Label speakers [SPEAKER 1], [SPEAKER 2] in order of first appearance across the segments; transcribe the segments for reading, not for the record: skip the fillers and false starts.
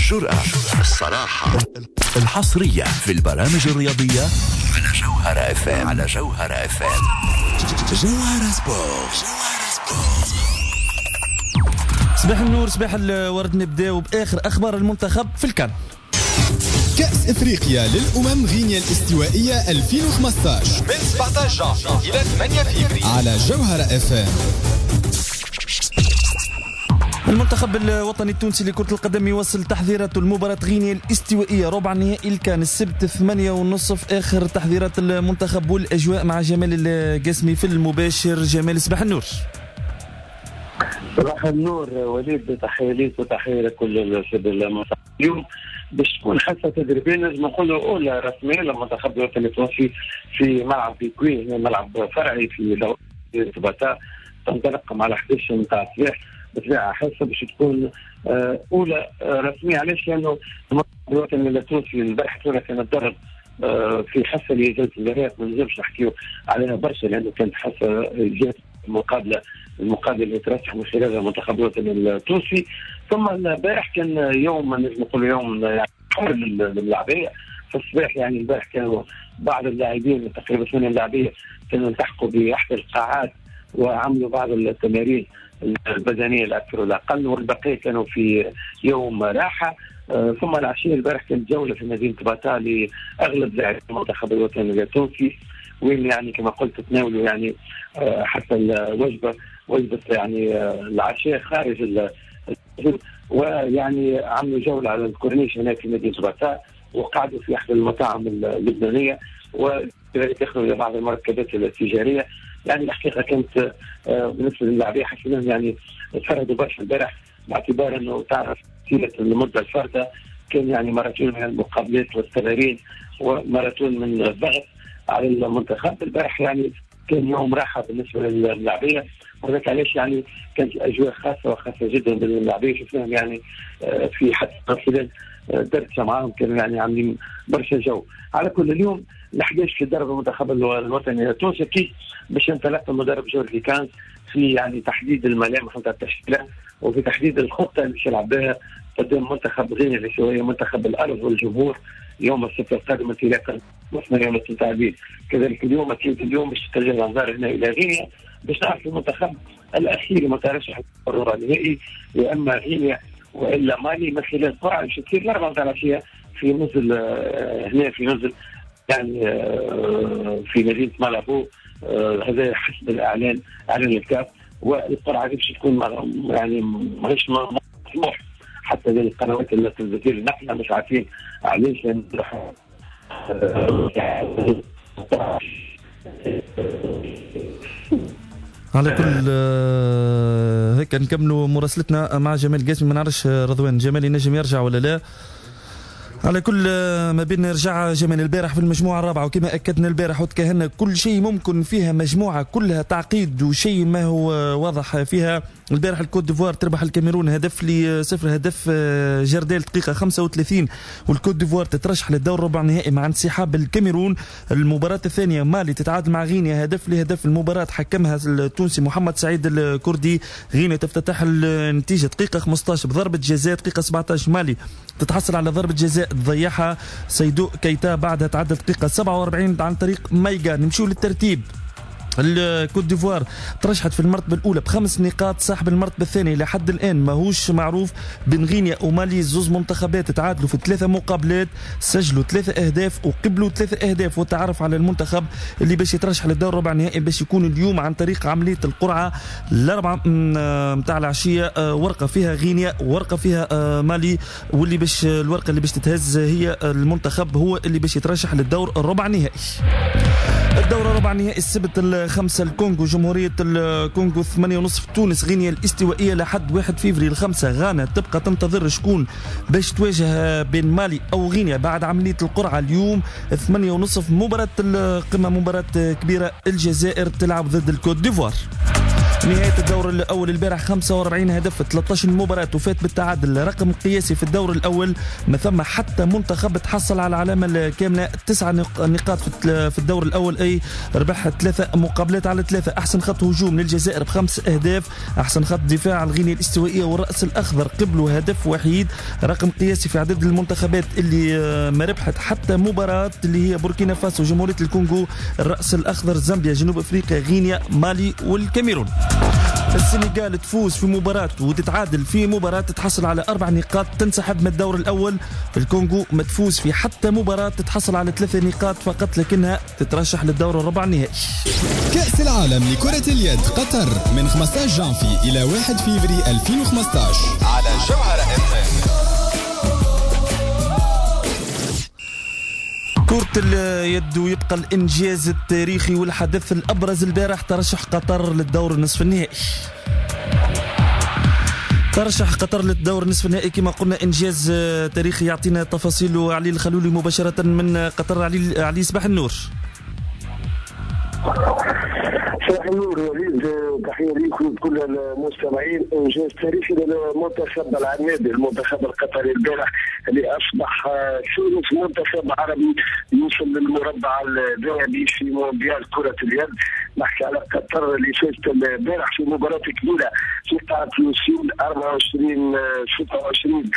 [SPEAKER 1] الجرأة، الصراحة، الحصرية في البرامج الرياضية على جوهرة FM. على جوهرة FM. جوهرة سبورت.
[SPEAKER 2] صباح النور، صباح الورد. نبداو بآخر أخبار المنتخب في الكان.
[SPEAKER 3] كأس إفريقيا للأمم غينيا الاستوائية 2015
[SPEAKER 4] من 17 جانفي إلى 8 فبراير
[SPEAKER 3] على جوهرة FM.
[SPEAKER 2] المنتخب الوطني التونسي لكرة القدم يوصل تحضيراته المباراة غينيا الاستوائية ربع النهائي الكان السبت 8:30 آخر تحضيرات المنتخب والأجواء مع جمال القاسمي في المباشر. جمال، صباح النور.
[SPEAKER 5] صباح النور وليد، تحية ليك وتحية لكل المنتخب. اليوم باش تكون حصة تدريبية نجم نقولوا أولى رسمية للمنتخب الوطني التونسي في ملعب بيكوي، ملعب فرعي في دولة تباتا. تنطلق على 11 متاع الصباح بطبيعة حصة باش تكون أولى رسمية. علاش؟ لأنه المنتخب الوطني التونسي البارح كان تدرب في حصة اللي جات الجزائر، ما نجمش نحكيو عليها برشا لأنه كانت حصة جات المقابله اللي ترشح من خلالها المنتخب الوطني التونسي. ثم البارح كان يوم نجم نقولوا يوم يعني حر للاعبيه في الصباح. يعني البارح كانوا بعض اللاعبين تقريبا 8 لاعبيه كانوا التحقوا باحدى القاعات وعملوا بعض التمارين البدنيه الاكثر والاقل، والبقيه كانوا في يوم راحه. ثم العشيه البارح كانت جوله في مدينه باتا لاغلب لاعبي المنتخب الوطني التونسي، وين يعني كما قلت تناولوا يعني حتى وجبه يعني العشاء خارج الحدود، ويعني عملوا جوله على الكورنيش هناك في مدينه باتا، وقعدوا في احدى المطاعم اللبنانيه، وكذلك دخلوا الى بعض المركبات التجاريه. يعني الحقيقه كانت بالنسبه للاعبين حسينا يعني تفردوا برشا البارح، باعتبار انه تعرف طيله المده الفارده كان يعني ماراثون من المقابلات والتمارين وماراثون من الضغط على المنتخب. البارح يعني كان يوم راحه بالنسبه للاعبيه، وذلك علاش يعني كانت اجواء خاصه جدا باللاعبيه. شفناهم يعني في حتى خلال درجه معاهم كانوا يعني عاملين برشا جو. على كل اليوم ال11 في درب المنتخب الوطني التونسي اكيد باش ينطلق المدرب جورجي كانز في يعني تحديد الملامح نتاع التشكيله وفي تحديد الخطه اللي باش يلعب بها قدام منتخب غينيا الاستوائيه، منتخب الارض والجمهور يوم السبت القادم انطلاقا من يوم التنتابين. كذلك اليوم اكيد اليوم باش تتجه الانظار هنا الى غينيا باش نعرف المنتخب الاخير المترشح للربع النهائي، يا اما غينيا والا مالي، من خلال قرعه باش تصير الاربعه نتاع العشيه في نزل هنا في نزل يعني في مدينه مالابو. هذا حسب اعلان الكاف، والقرعه دي باش تكون يعني ماهيش مسموح حتى للقنوات التلفزيونيه. نحن مش عارفين علاش
[SPEAKER 2] على كل هيك نكملوا مراسلتنا مع جمال قاسمي. ما نعرفش رضوان جمال ينجم يرجع ولا لا. على كل ما بين رجع جمال البارح في المجموعة الرابعة، وكما أكدنا البارح وتكهنا كل شيء ممكن فيها، مجموعة كلها تعقيد وشيء ما هو واضح فيها. البارح الكوت ديفوار تربح الكاميرون هدف ل0، هدف جردال دقيقة 35، والكوت ديفوار تترشح للدور ربع النهائي مع انسحاب الكاميرون. المباراة الثانية مالي تتعادل مع غينيا هدف لهدف، المباراة حكمها التونسي محمد سعيد الكردي. غينيا تفتتح النتيجة دقيقة 15 بضربة جزاء، دقيقة 17 مالي تتحصل على ضربة جزاء تضيعها سيدو كيتا بعدها تعدى دقيقة 47 عن طريق مايغا. نمشيو للترتيب. الكوت ديفوار ترشحت في المرتبة الأولى ب5 نقاط، صاحب المرتبة الثانية لحد الآن ماهوش معروف. بين غينيا ومالي زوز منتخبات تعادلوا في 3 مقابلات، سجلوا 3 أهداف وقبلوا 3 أهداف. والتعرف على المنتخب اللي باش يترشح للدور ربع النهائي باش يكون اليوم عن طريق عملية القرعة الأربعة متاع العشية، ورقة فيها غينيا ورقة فيها مالي، واللي باش الورقة اللي باش تتهز هي المنتخب هو اللي باش يترشح للدور الربع النهائي. الدورة ربع النهائي السبت 5 الكونغو جمهورية الكونغو 8:30 تونس غينيا الاستوائية لحد 1 فبراير 5 غانا تبقى تنتظر شكون باش تواجه بين مالي أو غينيا بعد عملية القرعة. اليوم 8:30 مباراة القمة، مباراة كبيرة، الجزائر تلعب ضد الكوت ديفوار. نهاية الدور الأول البارح 45 هدف 13 مباراة وفات بالتعادل، رقم قياسي في الدور الأول. ما ثم حتى منتخب تحصل على العلامة الكاملة 9 نقاط في الدور الأول، أي ربح 3 مقابلات على 3. أحسن خط هجوم للجزائر ب5 أهداف، أحسن خط دفاع الغينيا الاستوائية والرأس الأخضر قبلوا هدف وحيد. رقم قياسي في عدد المنتخبات اللي ما ربحت حتى مباراة اللي هي بوركينا فاسو، جمهورية الكونغو، الرأس الأخضر، زامبيا، جنوب أفريقيا، غينيا، مالي والكاميرون. السنغال تفوز في مباراة وتتعادل في مباراة، تتحصل على 4 نقاط، تنسحب من الدور الأول. الكونغو ما تفوز في حتى مباراة، تتحصل على 3 نقاط فقط، لكنها تترشح للدور الربع النهائي.
[SPEAKER 3] كأس العالم لكرة اليد قطر من 15 جانفي إلى 1 فيفري 2015
[SPEAKER 4] على جوهرة FM.
[SPEAKER 2] كرة اليد يبقى الإنجاز التاريخي والحدث الأبرز البارح، ترشح قطر للدور النصف النهائي. ترشح قطر للدور النصف النهائي كما قلنا، إنجاز تاريخي. يعطينا تفاصيل علي الخلولي مباشرة من قطر. علي صباح النور.
[SPEAKER 5] صباح النور وليد، تحية ليكم وكل المستمعين. انجاز تاريخي للمنتخب العنابي، المنتخب القطري البارح اللي اصبح ثالث منتخب عربي يوصل للمربع الذهبي في مونديال كرة اليد. نحكي على قطر اللي فازت البارح في مباراة كبيرة في قاعة لوسيل 24-26.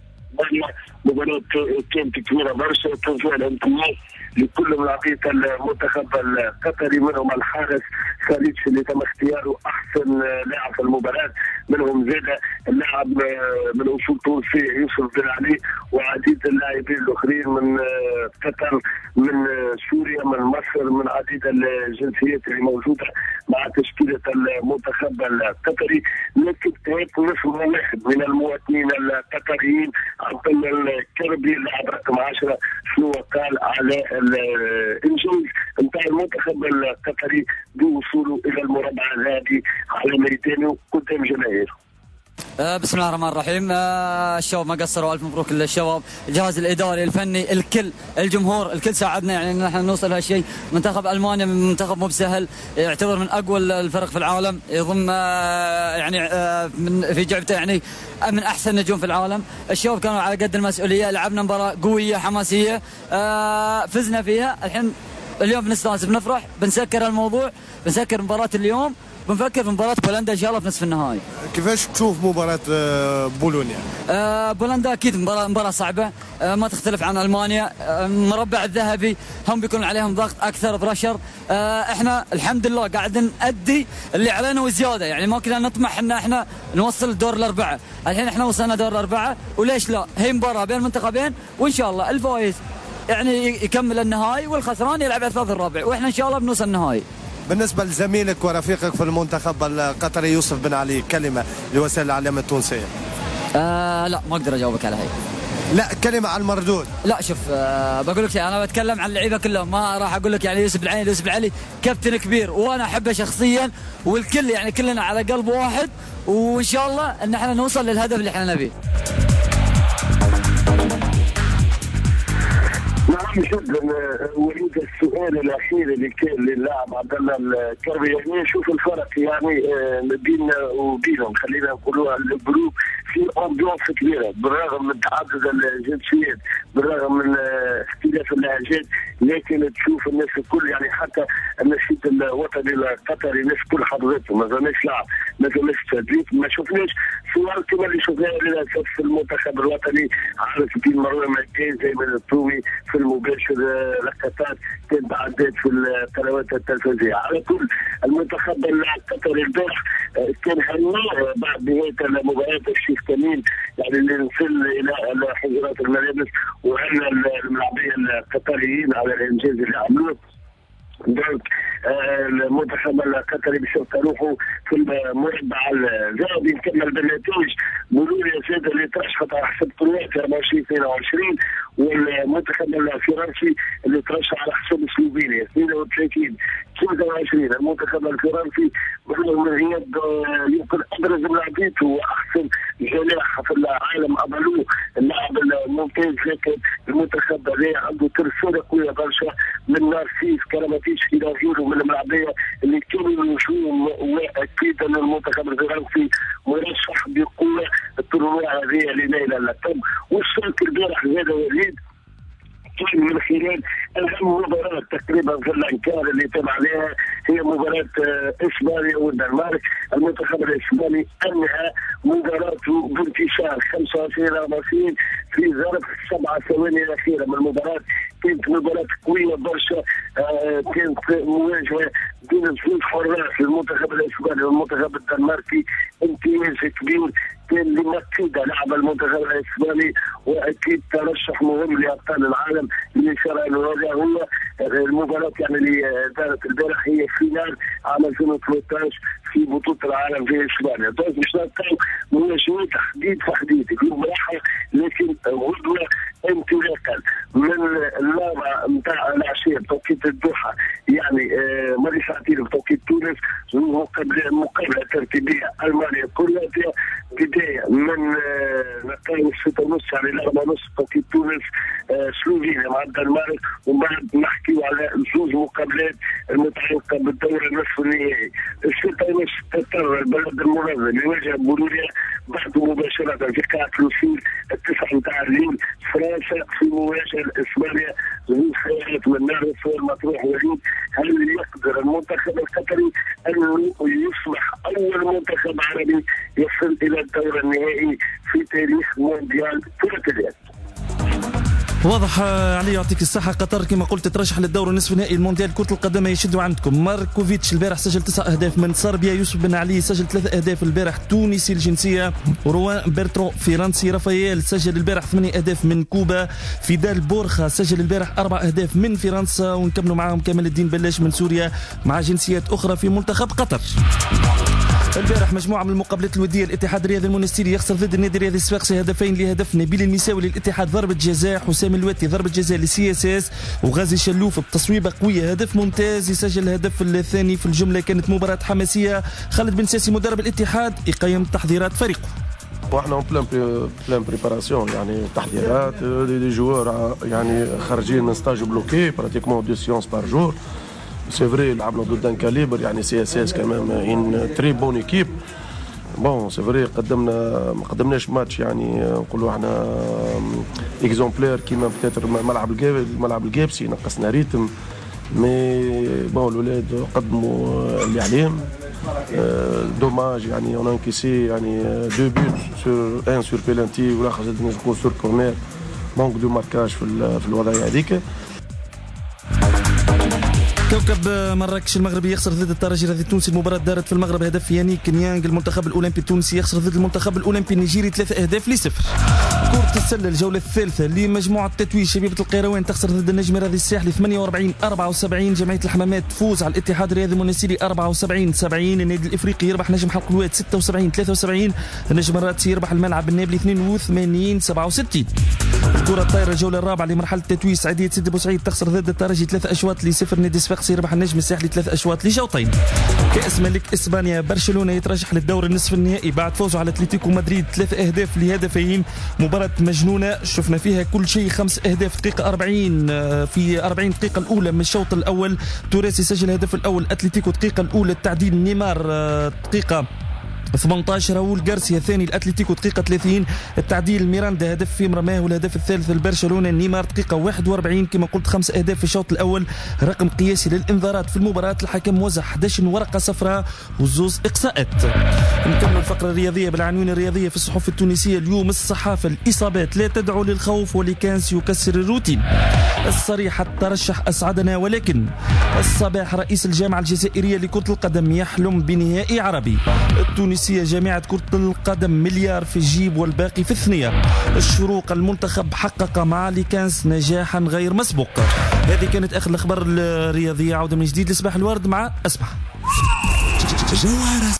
[SPEAKER 5] مباراة كانت كبيرة برشا، توزيع الانتماء لكل ملاقية المنتخب القطري، منهم الحارس خالد اللي تم اختياره أحسن لاعب في المباراة، منهم زاد اللاعب من أصول تونسي يوسف بن علي، وعديد اللاعبين الآخرين من قطر، من سوريا، من مصر، من عديد الجنسيات اللي موجودة مع تشكيلة المنتخب القطري. لكن هيك نصف واحد من المواطنين القطريين، عبد الله الكربي اللاعب رقم 10، شنو قال على الانجاز نتاع المنتخب القطري بوصوله الى المربع الذهبي على ميدانه قدام جماهيره.
[SPEAKER 6] بسم الله الرحمن الرحيم. الشباب ما قصروا، الف مبروك للشباب، الجهاز الاداري، الفني، الكل، الجمهور، الكل ساعدنا يعني ان احنا نوصل هالشيء. منتخب المانيا منتخب مو بسهل، يعتبر من اقوى الفرق في العالم، يضم يعني من في جعبته يعني من احسن نجوم في العالم. الشباب كانوا على قد المسؤوليه، لعبنا مباراه قويه حماسيه، فزنا فيها. الحين اليوم بنستانس، بنفرح، بنسكر الموضوع، بنسكر مباراه اليوم، بنفكر في مباراة بولندا إن شاء الله في نصف النهائي.
[SPEAKER 7] كيفاش تشوف مباراة بولونيا؟
[SPEAKER 6] بولندا أكيد مباراة صعبة، ما تختلف عن ألمانيا. المربع الذهبي هم بيكون عليهم ضغط أكثر، برشر. إحنا الحمد لله قاعدين نأدي اللي علينا وزيادة، يعني ما كنا نطمح إن إحنا نوصل الدور الأربعة. الحين إحنا وصلنا دور الأربعة، وليش لا؟ هي مباراة بين المنتخبين، وإن شاء الله الفائز يعني يكمل النهائي والخسران يلعب على الثالث الرابع، وإحنا إن شاء الله بنوصل النهائي.
[SPEAKER 7] بالنسبة لزميلك ورفيقك في المنتخب القطري يوسف بن علي، كلمة لوسائل الإعلام التونسية.
[SPEAKER 6] لا ما أقدر أجاوبك على هاي.
[SPEAKER 7] لا كلمة على المردود.
[SPEAKER 6] لا شوف، بقول لك شيء، أنا بتكلم عن اللعيبة كلهم، ما راح أقول لك يعني يوسف العين. يوسف العلي كابتن كبير وأنا أحبه شخصيا، والكل يعني كلنا على قلب واحد، وإن شاء الله إن احنا نوصل للهدف اللي احنا نبيه.
[SPEAKER 5] نعم جدا وليد، السؤال الاخير اللي كان للاعب عبد الله الكربي، يعني نشوف الفرق يعني بيننا وبينهم، خلينا نقولوا الجروب في امبيونس كبيره، بالرغم من تعدد الجنسيات، بالرغم من اختلاف اللهجات، لكن تشوف الناس الكل يعني حتى النشيد الوطني القطري الناس كل حضرته، ما زالناش لعب، ما زالناش تدريب، ما شفناش صور كما اللي شفناها للاسف في المنتخب الوطني. عارف بين مروان مكان زي من الطومي في المباشر، لقطات كانت عدات في القنوات التلفزيونيه. على كل المنتخب القطري البارح كان هنيء بعد نهايه المباراه الشيخ تميم، يعني اللي نزل الى حجرات الملابس وهنا الملاعبيه القطريين على الانجاز اللي عملوه. دونك المنتخب القطري بشرط روحه في المربع الذهبي نكمل بالنتائج. بولونيا زاد اللي ترشحت على حسب كرواتيا 24-22، والمنتخب الفرنسي اللي ترشح على حسب سلوفينيا 32-23. المنتخب الفرنسي بالرغم من غياب يمكن ابرز لاعبيته واحسن جناح في العالم ابالو، اللاعب المنتخب ممتاز، لكن المنتخب هذا عنده ترسانة قوية برشا من نارسيس كراماتيش إلى غيره من الملاعبية اللي كانوا نجوم، وأكيد أن المنتخب الفرنسي مرشح بقوة التورنوا هذه لنيل اللقب. والشرط البارح هذا وليد كان من خلال أهم مباراة تقريبا في الأنكار اللي تم عليها هي مباراة إسبانيا والدنمارك. المنتخب الإسباني أنهى مباراته بانتصار 25-20 في ظرف 7 ثواني الأخيرة من المباراة. كانت مباراة قوية برشا، كانت مواجهة بين زوج حراس المنتخب الإسباني والمنتخب الدنماركي، امتياز كبير كان لمكيدة لعب المنتخب الإسباني، وأكيد ترشح مهم لأبطال العالم اللي صار هذا هو المباراة يعني اللي دارت البارح هي فينال عام 2013 في بطولة العالم في إسبانيا. دونك باش نلقاو مواجهات حديد اليوم راحة، لكن غدوة انطلاقا من اللعبة نتاع العشية بتوقيت الدوحة يعني ماضي ساعتين بتوقيت تونس، مقابلة ترتيبية ألمانيا كرواتيا، بداية من نتايج 6:30 يعني 4:30 بتوقيت تونس سلوفينيا مع الدنمارك، ومن بعد نحكيو على زوج مقابلات المتعلقة بالدورة النصف النهائي. 6:30 تضطر البلد المنظم يواجه بولونيا، بعد مباشرة في قاعة لوسيل 9 متاع الليل فرنسا في مواجهة إسبانيا. زوج خيارات من نار الصور مطروح وليد، هل يقدر المنتخب القطري أن يصبح أول منتخب عربي يصل إلى الدور النهائي في تاريخ مونديال كرة اليد؟
[SPEAKER 2] واضح علي يعطيك الصحة. قطر كما قلت ترشح للدور النصف نهائي المونديال كرة القدم يشدوا عندكم. ماركوفيتش البارح سجل 9 أهداف من صربيا، يوسف بن علي سجل 3 أهداف البارح تونسي الجنسية، روان بيرترو فرنسي، رافائيل سجل البارح 8 أهداف من كوبا، فيدال بورخا سجل البارح 4 أهداف من فرنسا، ونكملوا معاهم كمال الدين بلاش من سوريا مع جنسيات أخرى في منتخب قطر. البارح مجموعة من المقابلات الودية، الاتحاد الرياضي المونستيري يخسر ضد النادي الرياضي الصفاقسي 2-0 نبيل المساوي للاتحاد ضربة جزاء، حسام الواتي ضربة جزاء للسي اس اس، وغازي شلوف بتصويبة قوية هدف ممتاز يسجل الهدف الثاني في الجملة. كانت مباراة حماسية. خالد بن ساسي مدرب الاتحاد يقيم تحضيرات فريقه.
[SPEAKER 8] واحنا بلان بريباراسيون يعني تحضيرات لي جوار يعني خارجين من ستاج بلوكي براتيكمون 2 سيونس بار جور. سي فري لعبنا ضد ان كاليبر يعني سي اس اس كمان ان تري بون ايكيب. بون سي فري ما قدمناش ماتش يعني نقولوا احنا اكزومبلير كيما بتاتر الملعب الجابسي نقصنا ريتم، مي بون الولاد قدموا اللي عليهم. دوماج يعني اون انكيسي يعني 2 بوت سور ان سور بيلانتي والاخر زاد نزقوا سور كورنير، دونك دو ماركاج في الوضعيه هذيك.
[SPEAKER 2] كوكب مراكش المغربي يخسر ضد الترجي التونسي. المباراة دارت في المغرب، هدف يانيك نيانغ. المنتخب الأولمبي التونسي يخسر ضد المنتخب الأولمبي النيجيري 3-0. كرة السلة الجولة الثالثة لمجموعة تتويج، شبيبة القيروان تخسر ضد النجم الرياضي الساحلي 48-74. جمعية الحمامات تفوز على الاتحاد الرياضي المونستيري 74-70. النادي الإفريقي يربح نجم حلق الواد 76-73. النجم الرادسي يربح الملعب النابلي 82-67. الكرة الطايرة الجولة الرابعة لمرحلة التتويج، سعيدية سيدي بوسعيد تخسر ضد الترجي 3-0. نادي صفاقسي يربح النجم الساحلي 3 لشوطين. كأس ملك إسبانيا، برشلونة يترشح للدور النصف النهائي بعد فوزه على أتلتيكو مدريد 3-2. مباراة مجنونة شفنا فيها كل شيء. 5 أهداف دقيقة 40 في 40 دقيقة الأولى من الشوط الأول. توريسي سجل الهدف الأول، أتلتيكو دقيقة الأولى، التعديل نيمار دقيقة 18، راؤول غارسيا الثاني الاتليتيكو دقيقة 30، التعديل ميراندا هدف في مرماه، والهدف الثالث لبرشلونة نيمار دقيقة 41. كما قلت 5 أهداف في الشوط الأول، رقم قياسي للإنذارات في المباراة. الحكم وزع 11 ورقة صفراء وزوز إقصاءات. نكمل الفقرة الرياضية بالعناوين الرياضية في الصحف التونسية اليوم. الصحافة، الإصابات لا تدعو للخوف ولكانس يكسر الروتين. الصريح، الترشح أسعدنا ولكن. الصباح، رئيس الجامعة الجزائرية لكرة القدم يحلم بنهائي عربي. التونسية، جامعة كرة القدم مليار في الجيب والباقي في الثنية. الشروق، المنتخب حقق مع ليكانس نجاحا غير مسبوق. هذه كانت آخر الأخبار الرياضية. عودة من جديد لصباح الورد مع أسمح.